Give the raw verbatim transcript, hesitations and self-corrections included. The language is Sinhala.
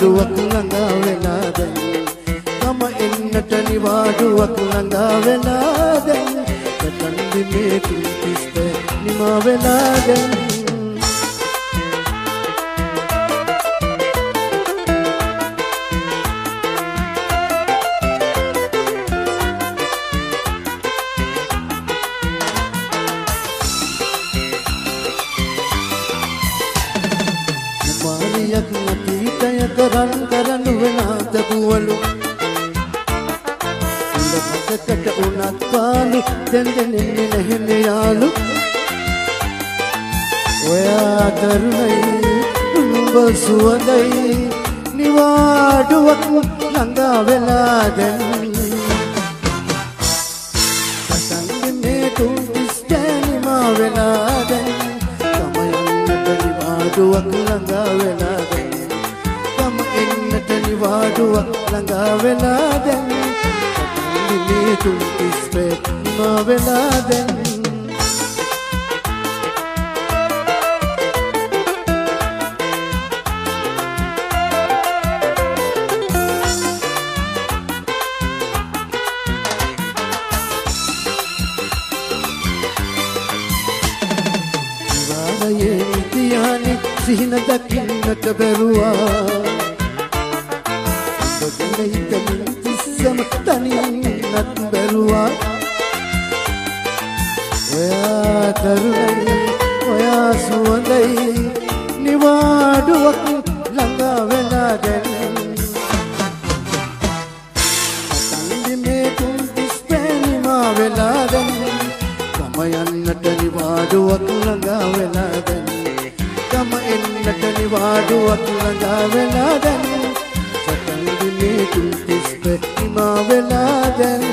නිවාඩුවක් ළඟා වෙලා දැන් ගම එන්නට නිවාඩුවක් ළඟා වෙලා දැන් සටන් දිනේ තුන්තිස්ප නිමා වෙලා දැන් මාරියක් නැතිතයක රන් කරනු වෙනාද පුවලු ඉලකට උනත් පාලු දැන් දෙන්නේ නැහෙනේ යාලු ඔයා තරුණයි උඹ සුවඳයි නිවාඩුවක් ළඟා වෙලා දැන් සතන්ගේ තුන්තිස් නිමා වෙලා දැන් නිවාඩුවක් ළඟා වෙලා දැන් ගම එන්නට නිවාඩුවක් ළඟා වෙලා දැන් දිනේ තුන්තිස් නිමා වෙලා දැන් සිහින දකින්නට බැරුවා ඔබගේ හිතමින් තිස්සම තනින්නත් බැරුවා ඔයා තරුණයි ඔයා සුවඳයි නිවාඩුවක් ළඟා වෙලා දැන් සතන්දිමේ තුන්තිස් නිමා වෙලා දැන් ගම යන්නට නිවාඩුවක් ළඟා වෙලා දැන් ගම එන්නට නිවාඩුවක් ළඟා වෙලා දැන් සතන් දිනේ තුන්තිස් නිමා වෙලා දැන්